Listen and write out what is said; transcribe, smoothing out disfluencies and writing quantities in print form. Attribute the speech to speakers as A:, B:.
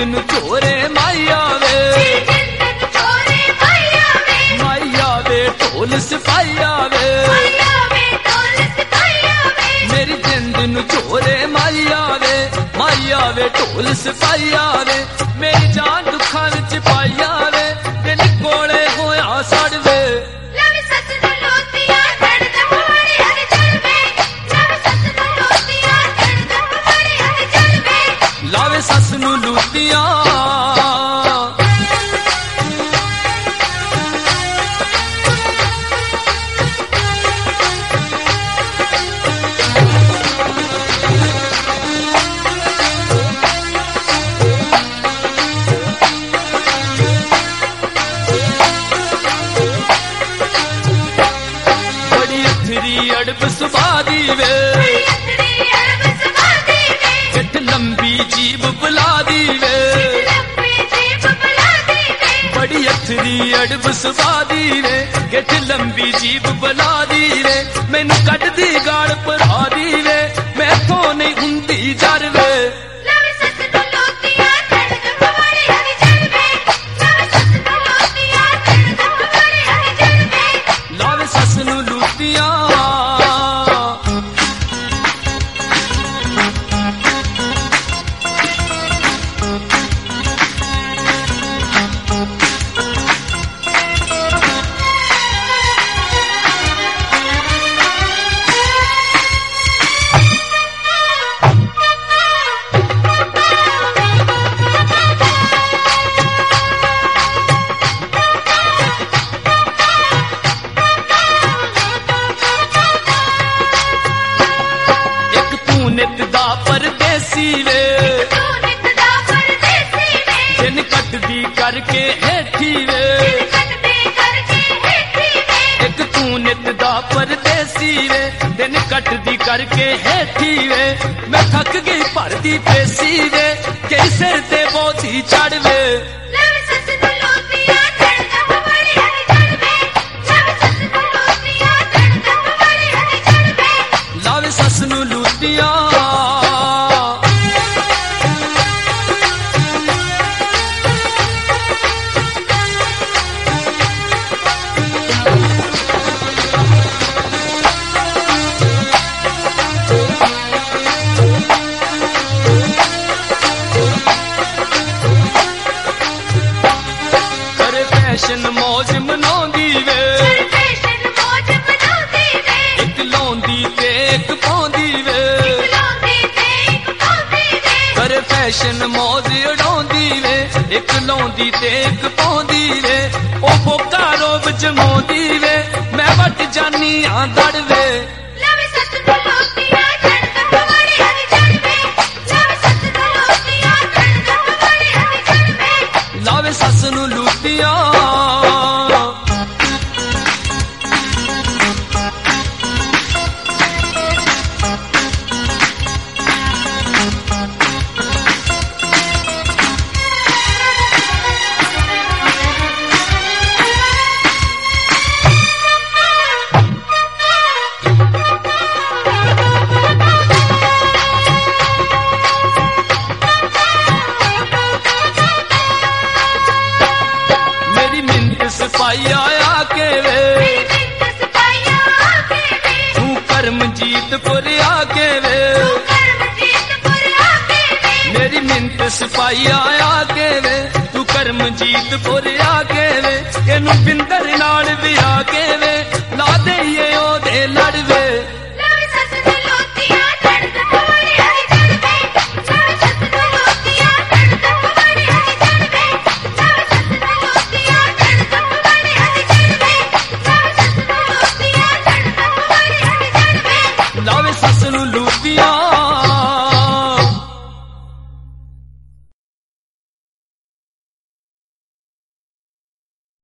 A: नू चोरे माई आवे, माई आवे ढोल सिपाही आवे, मेरी जिंद नू चोरे माई आवे, माई आवे ढोल सिपाही आवे, मेरी जान दुखां विच पाई आवे, दिल कोले होया सड़वे। लावे सस नू लूतियां, बड़ी अथरी अड़ब सुबह दी वे, गिठ लंबी जीब बुला दी वे, बड़ी अथरी अड़ब सुबह दी वे, गिठ लंबी जीब बुला दी वे, मैनू कट दी गाल भरा दी वे, मैं तो नहीं हुंदी जर वे। लावे सस नू लूतियां, नित दा परदेसी वे, दिन कटदी करके हेठी वे, एक तू नित दा परदेसी वे, दिन कटदी करके हेठी वे, मैं थक गई भरदी पेसी वे, कई सिर ते बोझी चढ़वे। लावे सस नू लूतियां, करे फैशन मौज मनाउंदी वे, एक लाउंदी ते एक पाउंदी वे, करे फैशन मौज उड़ाउंदी वे, एक लाउंदी ते एक पाउंदी वे, ओ फोका रोब जमाउंदी वे, मैं वट जानी आ दड़वे। लावे सस नू लूतियां, मेरी मिन्नत सिपाही आया के वे, तू करमजीत पुर आके वे, मेरी मिन्नत सिपाही आया के वे, तू करमजीत पुर आके वे, इनू बिंदर नाल भी